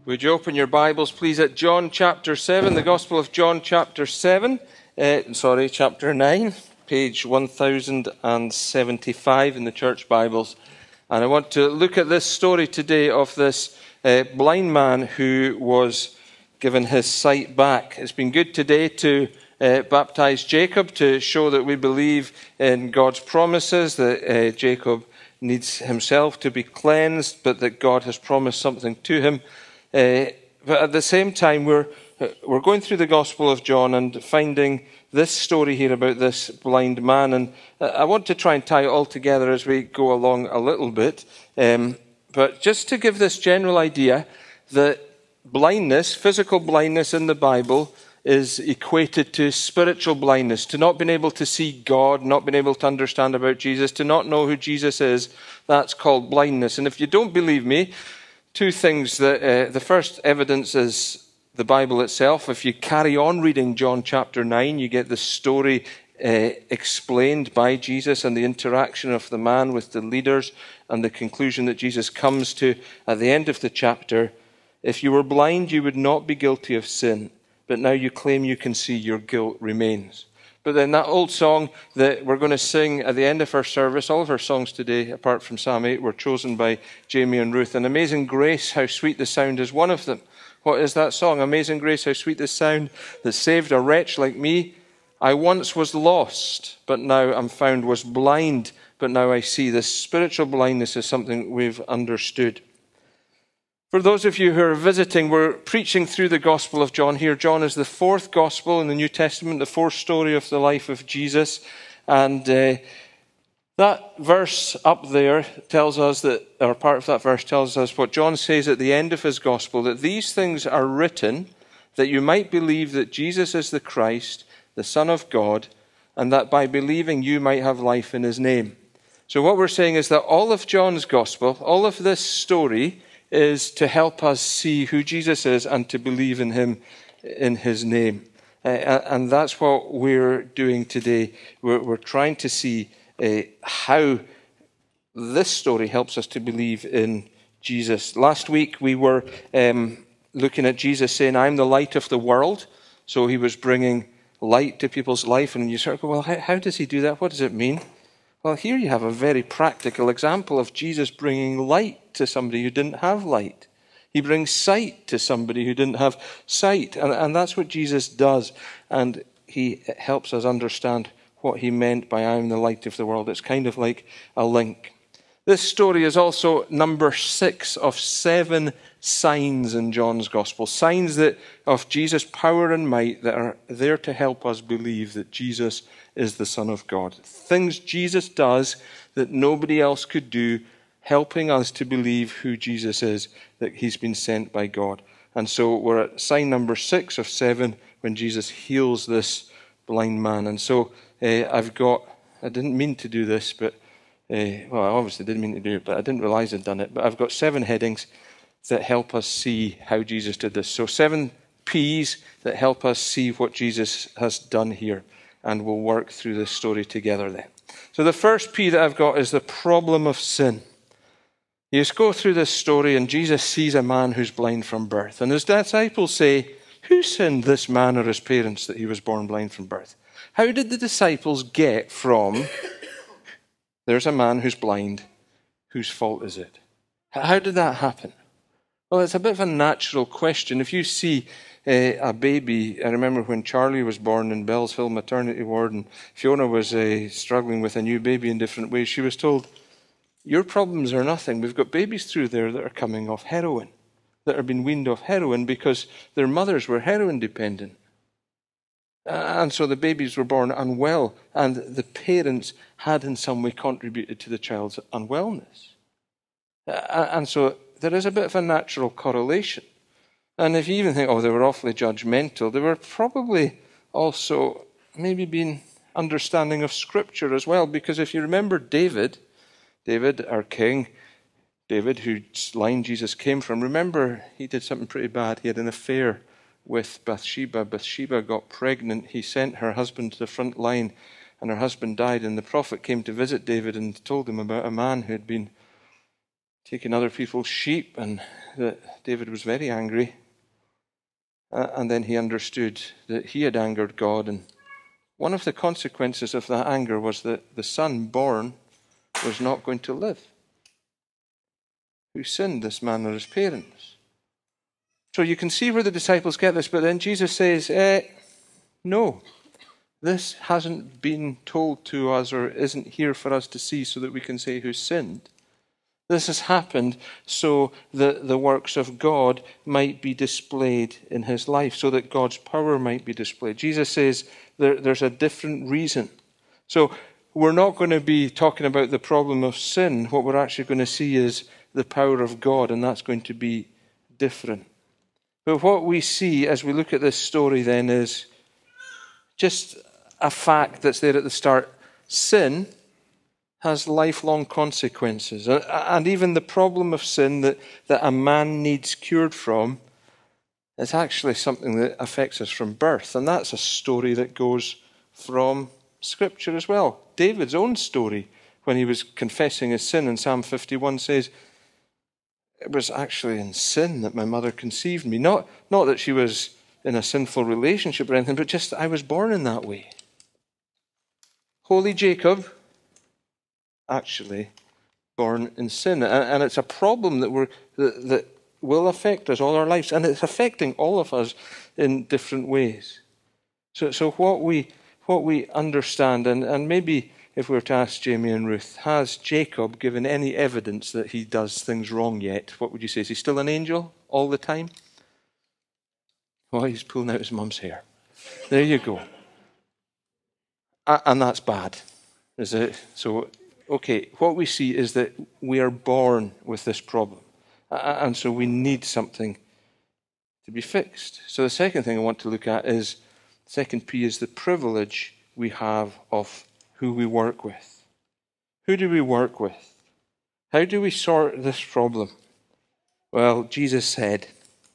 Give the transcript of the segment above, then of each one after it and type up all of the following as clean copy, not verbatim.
Would you open your Bibles, please, at John chapter 7, the Gospel of John chapter 9, page 1075 in the church Bibles. And I want to look at this story today of this blind man who was given his sight back. It's been good today to baptize Jacob to show that we believe in God's promises, that Jacob needs himself to be cleansed, but that God has promised something to him. But at the same time, we're going through the Gospel of John and finding this story here about this blind man. And I want to try and tie it all together as we go along a little bit. But just to give this general idea that blindness, physical blindness in the Bible, is equated to spiritual blindness, to not being able to see God, not being able to understand about Jesus, to not know who Jesus is. That's called blindness. And if you don't believe me, two things. The first evidence is the Bible itself. If you carry on reading John chapter 9, you get the story explained by Jesus and the interaction of the man with the leaders and the conclusion that Jesus comes to at the end of the chapter. If you were blind, you would not be guilty of sin, but now you claim you can see, your guilt remains. But then that old song that we're going to sing at the end of our service, all of our songs today, apart from Psalm 8, were chosen by Jamie and Ruth. And Amazing Grace, How Sweet the Sound is one of them. What is that song? Amazing Grace, how sweet the sound that saved a wretch like me. I once was lost, but now I'm found, was blind, but now I see. This spiritual blindness is something we've understood. For those of you who are visiting, we're preaching through the Gospel of John here. John is the fourth Gospel in the New Testament, the fourth story of the life of Jesus. And that verse up there tells us that, or part of that verse tells us what John says at the end of his Gospel, that these things are written that you might believe that Jesus is the Christ, the Son of God, and that by believing you might have life in his name. So what we're saying is that all of John's Gospel, all of this story, is to help us see who Jesus is and to believe in him, in his name. And that's what we're doing today. We're trying to see how this story helps us to believe in Jesus. Last week we were looking at Jesus saying, I'm the light of the world. So he was bringing light to people's life. And you sort of go, well, how does he do that? What does it mean? Well, here you have a very practical example of Jesus bringing light to somebody who didn't have light. He brings sight to somebody who didn't have sight. And that's what Jesus does. And he helps us understand what he meant by I am the light of the world. It's kind of like a link. This story is also number 6 of 7 signs in John's Gospel. Signs of Jesus' power and might that are there to help us believe that Jesus is the Son of God. Things Jesus does that nobody else could do, helping us to believe who Jesus is, that he's been sent by God. And so we're at sign number 6 of 7 when Jesus heals this blind man. And so I didn't mean to do this, but I obviously didn't mean to do it, but I didn't realize I'd done it. But I've got 7 headings that help us see how Jesus did this. So 7 P's that help us see what Jesus has done here. And we'll work through this story together then. So the first P that I've got is the problem of sin. You just go through this story and Jesus sees a man who's blind from birth. And his disciples say, who sinned, this man or his parents, that he was born blind from birth? How did the disciples get from, there's a man who's blind, whose fault is it? How did that happen? Well, it's a bit of a natural question. If you see a baby, I remember when Charlie was born in Bellsville Maternity Ward and Fiona was struggling with a new baby in different ways, she was told, your problems are nothing. We've got babies through there that are coming off heroin, that are being weaned off heroin because their mothers were heroin dependent. And so the babies were born unwell, and the parents had in some way contributed to the child's unwellness. And so there is a bit of a natural correlation. And if you even think, they were awfully judgmental, they were probably also maybe being understanding of Scripture as well. Because if you remember David, our king, David, whose line Jesus came from, remember he did something pretty bad. He had an affair with Bathsheba. Bathsheba got pregnant. He sent her husband to the front line, and her husband died. And the prophet came to visit David and told him about a man who had been taking other people's sheep, and that David was very angry. And then he understood that he had angered God, and one of the consequences of that anger was that the son born was not going to live. Who sinned, this man or his parents? So you can see where the disciples get this, but then Jesus says, no, this hasn't been told to us or isn't here for us to see so that we can say who sinned. This has happened so that the works of God might be displayed in his life, so that God's power might be displayed. Jesus says there's a different reason. So we're not going to be talking about the problem of sin. What we're actually going to see is the power of God, and that's going to be different. But what we see as we look at this story then is just a fact that's there at the start. Sin has lifelong consequences. And even the problem of sin that a man needs cured from is actually something that affects us from birth. And that's a story that goes from Scripture as well. David's own story, when he was confessing his sin in Psalm 51, says, it was actually in sin that my mother conceived me. Not that she was in a sinful relationship or anything, but just that I was born in that way. Holy Jacob, actually born in sin. And it's a problem that will affect us all our lives. And it's affecting all of us in different ways. So what we understand, and maybe if we were to ask Jamie and Ruth, has Jacob given any evidence that he does things wrong yet? What would you say? Is he still an angel all the time? Well, he's pulling out his mum's hair. There you go. And that's bad, is it? So, okay, what we see is that we are born with this problem. And so we need something to be fixed. So the second thing I want to look at is, second P is the privilege we have of who we work with. Who do we work with? How do we sort this problem? Well, Jesus said,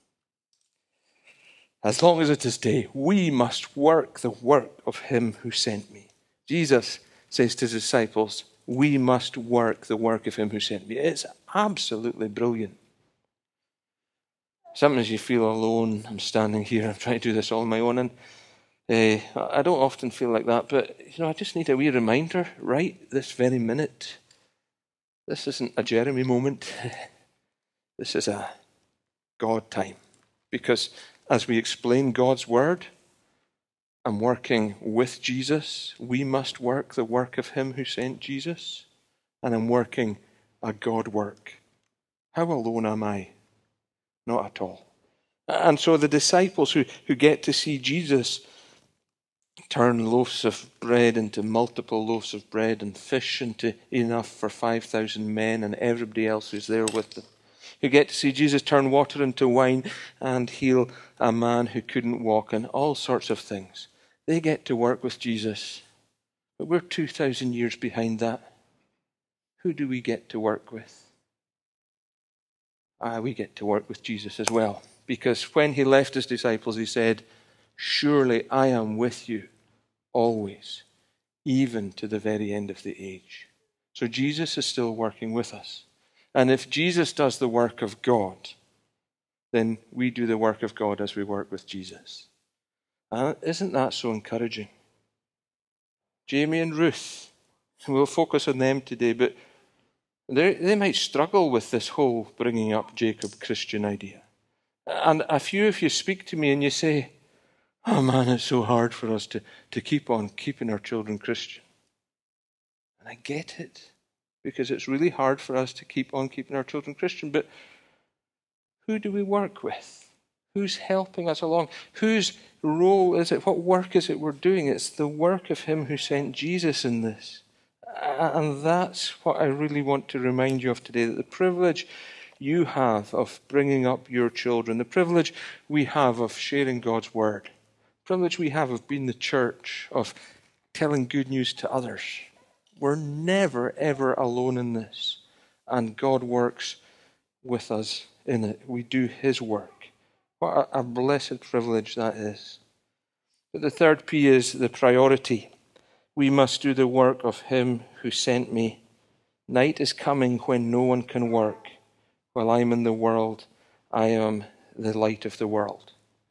as long as it is day, we must work the work of him who sent me. Jesus says to his disciples, we must work the work of him who sent me. It's absolutely brilliant. Sometimes you feel alone. I'm standing here, I'm trying to do this all on my own, and I don't often feel like that, but I just need a wee reminder right this very minute. This isn't a Jeremy moment. This is a God time. Because as we explain God's word, I'm working with Jesus. We must work the work of him who sent Jesus. And I'm working a God work. How alone am I? Not at all. And so the disciples who get to see Jesus turn loaves of bread into multiple loaves of bread and fish into enough for 5,000 men and everybody else who's there with them. You get to see Jesus turn water into wine and heal a man who couldn't walk and all sorts of things. They get to work with Jesus. But we're 2,000 years behind that. Who do we get to work with? We get to work with Jesus as well. Because when he left his disciples, he said, surely I am with you always, even to the very end of the age. So Jesus is still working with us. And if Jesus does the work of God, then we do the work of God as we work with Jesus. Isn't that so encouraging? Jamie and Ruth, we'll focus on them today, but they might struggle with this whole bringing up Jacob Christian idea. And a few of you speak to me and you say, oh man, it's so hard for us to keep on keeping our children Christian. And I get it, because it's really hard for us to keep on keeping our children Christian. But who do we work with? Who's helping us along? Whose role is it? What work is it we're doing? It's the work of him who sent Jesus in this. And that's what I really want to remind you of today, that the privilege you have of bringing up your children, the privilege we have of sharing God's word, the privilege we have of being the church, of telling good news to others. We're never, ever alone in this. And God works with us in it. We do his work. What a blessed privilege that is. But the third P is the priority. We must do the work of him who sent me. Night is coming when no one can work. While I'm in the world, I am the light of the world.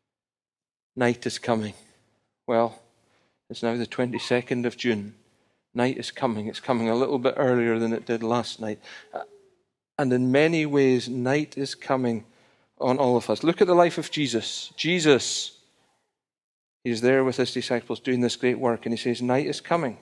Night is coming. Well, it's now the 22nd of June. Night is coming. It's coming a little bit earlier than it did last night. And in many ways, night is coming on all of us. Look at the life of Jesus. Jesus, he's there with his disciples doing this great work, and he says, night is coming.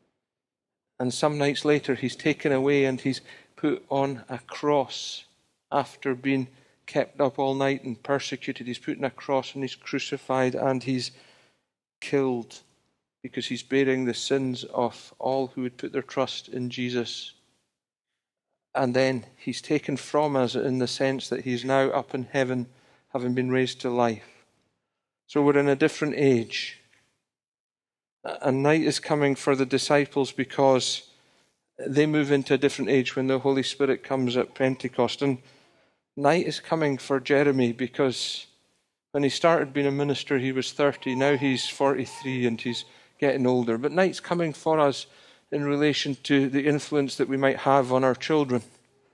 And some nights later, he's taken away and he's put on a cross after being kept up all night and persecuted. He's put on a cross and he's crucified and he's killed because he's bearing the sins of all who would put their trust in Jesus. And then he's taken from us in the sense that he's now up in heaven, having been raised to life. So we're in a different age. And night is coming for the disciples because they move into a different age when the Holy Spirit comes at Pentecost. And night is coming for Jeremy because when he started being a minister, he was 30. Now he's 43 and he's getting older. But night's coming for us in relation to the influence that we might have on our children.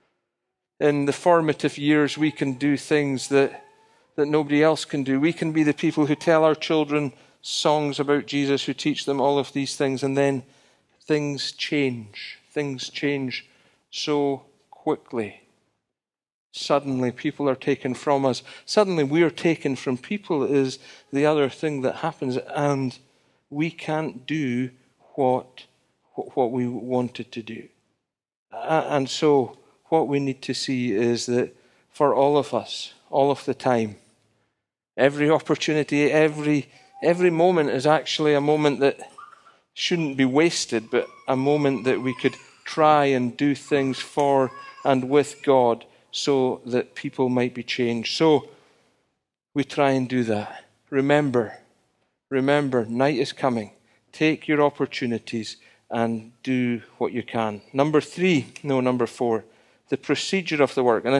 In the formative years, we can do things that nobody else can do. We can be the people who tell our children songs about Jesus, who teach them all of these things, and then things change. Things change so quickly. Suddenly, people are taken from us. Suddenly, we're taken from people is the other thing that happens, and we can't do what we wanted to do. And so what we need to see is that for all of us, all of the time, every opportunity, every moment is actually a moment that shouldn't be wasted, but a moment that we could try and do things for and with God so that people might be changed. So we try and do that. Remember, night is coming. Take your opportunities and do what you can. Number 4, the procedure of the work. And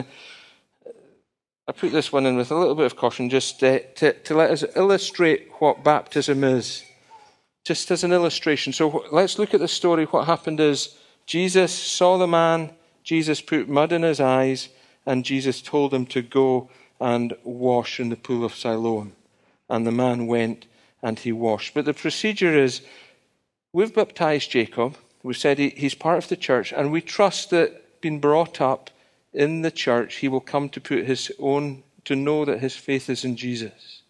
I put this one in with a little bit of caution just to let us illustrate what baptism is. Just as an illustration. So let's look at the story. What happened is Jesus saw the man, Jesus put mud in his eyes, and Jesus told him to go and wash in the pool of Siloam. And the man went and he washed. But the procedure is, we've baptized Jacob. We've said he's part of the church, and we trust that being brought up in the church, he will come to to know that his faith is in Jesus.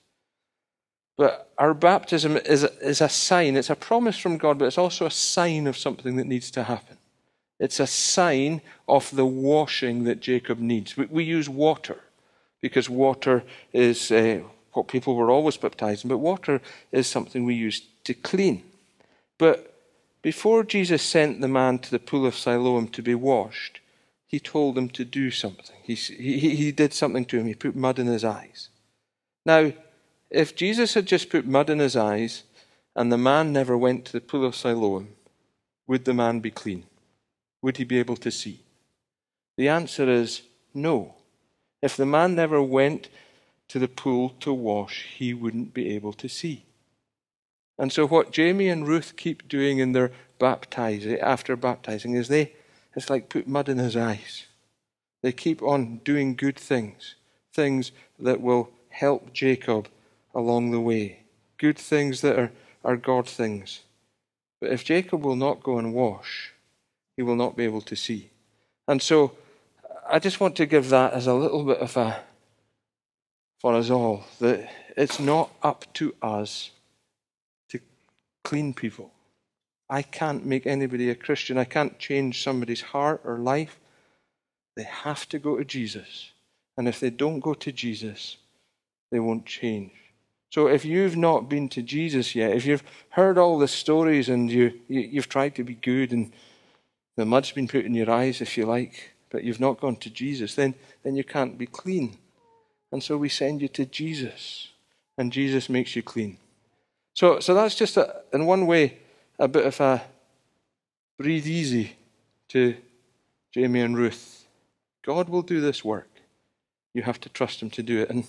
But our baptism is a sign. It's a promise from God, but it's also a sign of something that needs to happen. It's a sign of the washing that Jacob needs. We use water because water is what people were always baptized in, but water is something we use to clean. But before Jesus sent the man to the pool of Siloam to be washed, he told him to do something. He did something to him. He put mud in his eyes. Now, if Jesus had just put mud in his eyes and the man never went to the pool of Siloam, would the man be clean? Would he be able to see? The answer is no. If the man never went to the pool to wash, he wouldn't be able to see. And so what Jamie and Ruth keep doing in their baptizing, after baptizing, is it's like put mud in his eyes. They keep on doing good things, things that will help Jacob along the way, good things that are God things. But if Jacob will not go and wash, he will not be able to see. And so I just want to give that as a little bit of for us all, that it's not up to us to clean people. I can't make anybody a Christian. I can't change somebody's heart or life. They have to go to Jesus. And if they don't go to Jesus, they won't change. So if you've not been to Jesus yet, if you've heard all the stories and you've tried to be good and the mud's been put in your eyes, if you like, but you've not gone to Jesus, then you can't be clean. And so we send you to Jesus, and Jesus makes you clean. So that's just, in one way, a bit of a breathe easy to Jamie and Ruth. God will do this work. You have to trust him to do it. And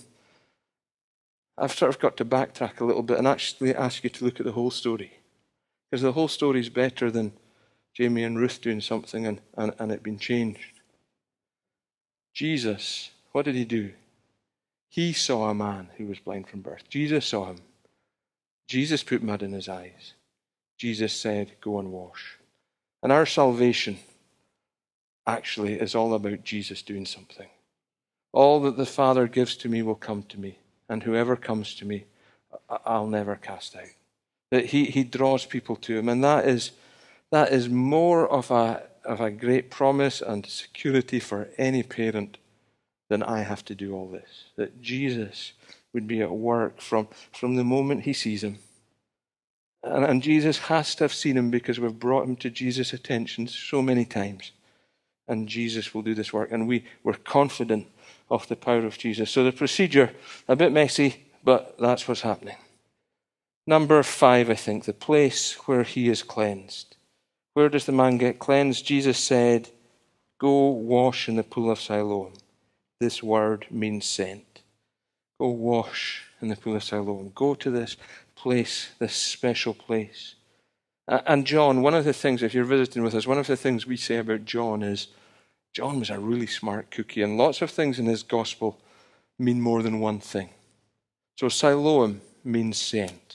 I've sort of got to backtrack a little bit and actually ask you to look at the whole story. Because the whole story is better than Jamie and Ruth doing something and it being changed. Jesus, what did he do? He saw a man who was blind from birth. Jesus saw him. Jesus put mud in his eyes. Jesus said, go and wash. And our salvation actually is all about Jesus doing something. All that the Father gives to me will come to me, and whoever comes to me, I'll never cast out. That he draws people to him, and that is more of a great promise and security for any parent than I have to do all this. That Jesus would be at work from the moment he sees him. And Jesus has to have seen him because we've brought him to Jesus' attention so many times. And Jesus will do this work. And we're confident of the power of Jesus. So the procedure, a bit messy, but that's what's happening. Number 5, I think, the place where he is cleansed. Where does the man get cleansed? Jesus said, go wash in the pool of Siloam. This word means sent. Go wash in the pool of Siloam. Go to this place, this special place. And John, one of the things, if you're visiting with us, one of the things we say about John is John was a really smart cookie, and lots of things in his gospel mean more than one thing. So Siloam means sent.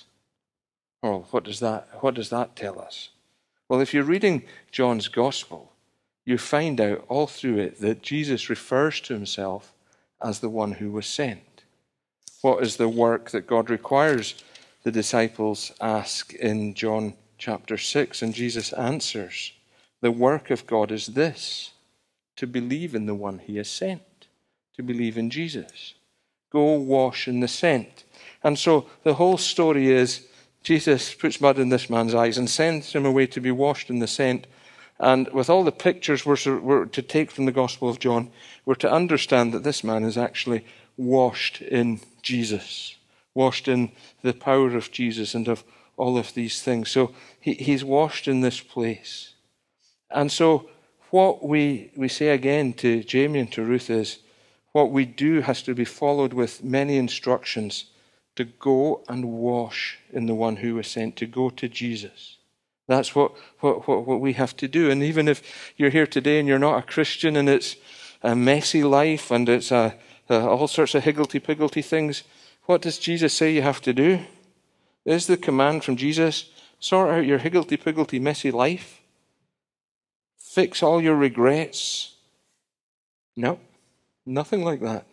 Oh, what does that tell us? Well, if you're reading John's gospel, you find out all through it that Jesus refers to himself as the one who was sent. What is the work that God requires? The disciples ask in John chapter 6, and Jesus answers, the work of God is this, to believe in the one he has sent, to believe in Jesus. Go wash in the sent. And so the whole story is Jesus puts mud in this man's eyes and sends him away to be washed in the sent. And with all the pictures we're to take from the Gospel of John, we're to understand that this man is actually washed in Jesus, washed in the power of Jesus and of all of these things. So he's washed in this place. And so what we say again to Jamie and to Ruth is, what we do has to be followed with many instructions to go and wash in the one who was sent, to go to Jesus. That's what we have to do. And even if you're here today and you're not a Christian and it's a messy life and it's all sorts of higgledy-piggledy things, what does Jesus say you have to do? Is the command from Jesus, sort out your higgledy-piggledy messy life? Fix all your regrets? No, nothing like that.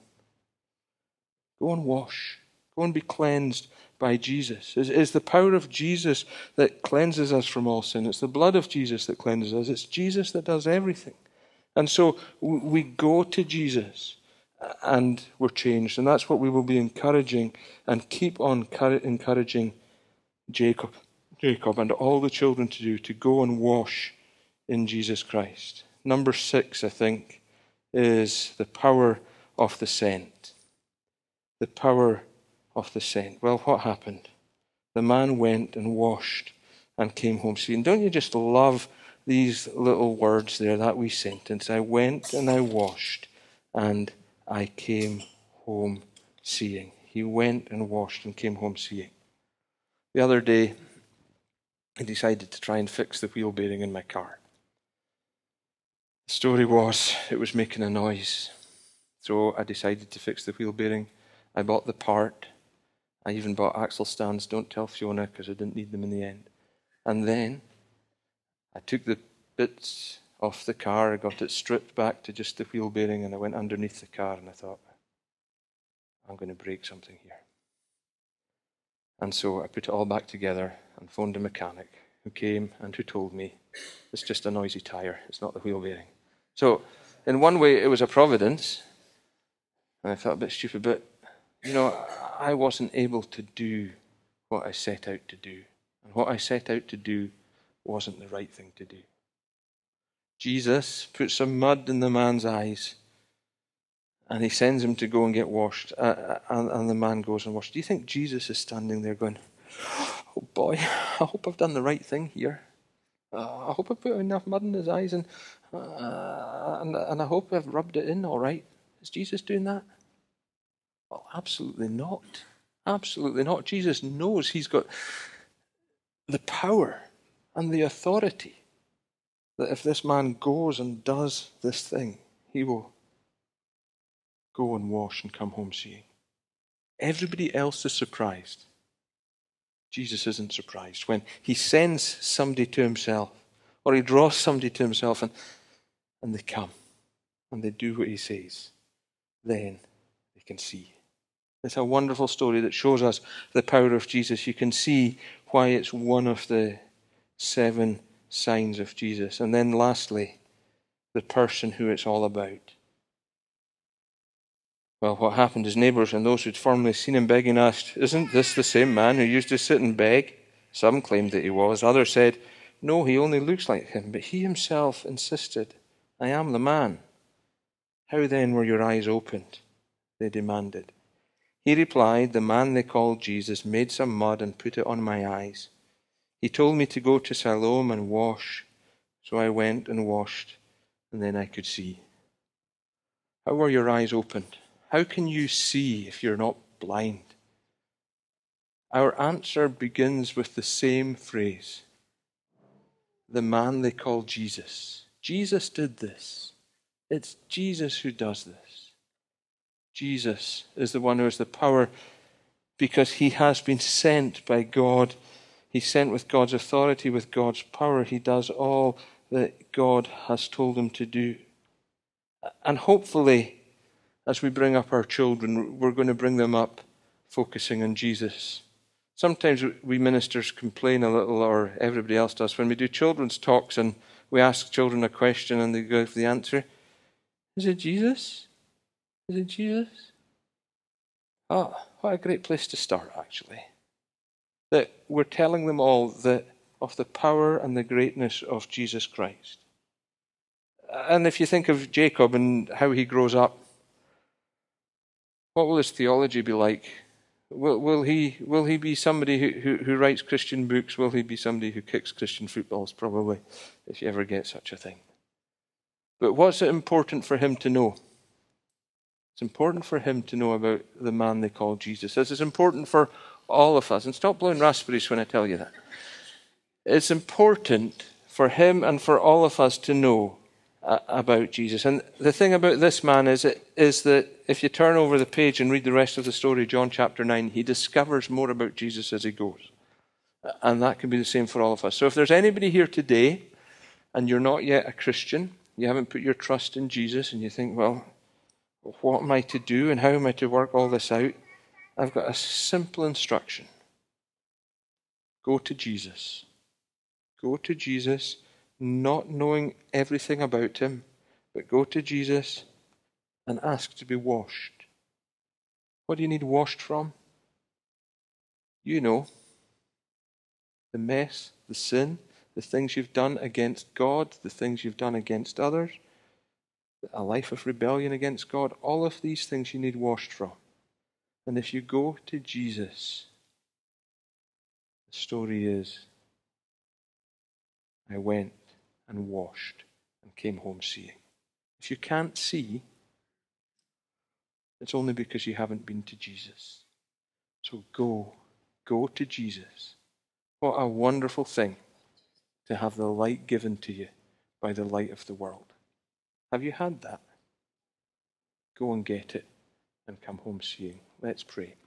Go and wash. Go and be cleansed by Jesus. It's the power of Jesus that cleanses us from all sin. It's the blood of Jesus that cleanses us. It's Jesus that does everything. And so we go to Jesus and we're changed. And that's what we will be encouraging and keep on encouraging Jacob and all the children to do, to go and wash in Jesus Christ. Number 6, I think, is the power of the sent. The power of the sent. Well, what happened? The man went and washed and came home seeing. Don't you just love these little words there, that wee sentence? I went and I washed and I came home seeing. He went and washed and came home seeing. The other day, I decided to try and fix the wheel bearing in my car. The story was, it was making a noise. So I decided to fix the wheel bearing. I bought the part. I even bought axle stands. Don't tell Fiona, because I didn't need them in the end. And then I took the bits off the car. I got it stripped back to just the wheel bearing, and I went underneath the car and I thought, I'm going to break something here. And so I put it all back together and phoned a mechanic who came and who told me it's just a noisy tire. It's not the wheel bearing. So in one way, it was a providence. And I felt a bit stupid, but, I wasn't able to do what I set out to do. And what I set out to do wasn't the right thing to do. Jesus put some mud in the man's eyes and he sends him to go and get washed. And the man goes and washes. Do you think Jesus is standing there going, oh boy, I hope I've done the right thing here. I hope I put enough mud in his eyes and I hope I've rubbed it in all right. Is Jesus doing that? Well, absolutely not. Absolutely not. Jesus knows he's got the power and the authority that if this man goes and does this thing, he will Go and wash and come home seeing. Everybody else is surprised. Jesus isn't surprised. When he sends somebody to himself, or he draws somebody to himself, and they come, and they do what he says, then they can see. It's a wonderful story that shows us the power of Jesus. You can see why it's one of the 7 signs of Jesus. And then lastly, the person who it's all about. Well, what happened? His neighbours and those who'd formerly seen him begging asked, "Isn't this the same man who used to sit and beg?" Some claimed that he was. Others said, "No, he only looks like him." But he himself insisted, "I am the man." "How then were your eyes opened?" they demanded. He replied, "The man they called Jesus made some mud and put it on my eyes. He told me to go to Siloam and wash. So I went and washed, and then I could see." How were your eyes opened? How can you see if you're not blind? Our answer begins with the same phrase. The man they call Jesus. Jesus did this. It's Jesus who does this. Jesus is the one who has the power because he has been sent by God. He's sent with God's authority, with God's power. He does all that God has told him to do. And hopefully, as we bring up our children, we're going to bring them up focusing on Jesus. Sometimes we ministers complain a little, or everybody else does, when we do children's talks and we ask children a question and they give the answer. Is it Jesus? Is it Jesus? Oh, what a great place to start, actually. That we're telling them all of the power and the greatness of Jesus Christ. And if you think of Jacob and how he grows up, what will his theology be like? Will he be somebody who writes Christian books? Will he be somebody who kicks Christian footballs? Probably, if you ever get such a thing. But what's it important for him to know? It's important for him to know about the man they call Jesus. This is important for all of us. And stop blowing raspberries when I tell you that. It's important for him and for all of us to know about Jesus. And the thing about this man is that if you turn over the page and read the rest of the story, John chapter 9, he discovers more about Jesus as he goes. And that can be the same for all of us. So if there's anybody here today and you're not yet a Christian, you haven't put your trust in Jesus, and you think, well, what am I to do and how am I to work all this out? I've got a simple instruction. Go to Jesus. Go to Jesus, not knowing everything about him, but go to Jesus and ask to be washed. What do you need washed from? You know, the mess, the sin, the things you've done against God, the things you've done against others, a life of rebellion against God, all of these things you need washed from. And if you go to Jesus, the story is, I went and washed and came home seeing. If you can't see, it's only because you haven't been to Jesus. So go to Jesus. What a wonderful thing to have the light given to you by the light of the world. Have you had that? Go and get it and come home seeing. Let's pray.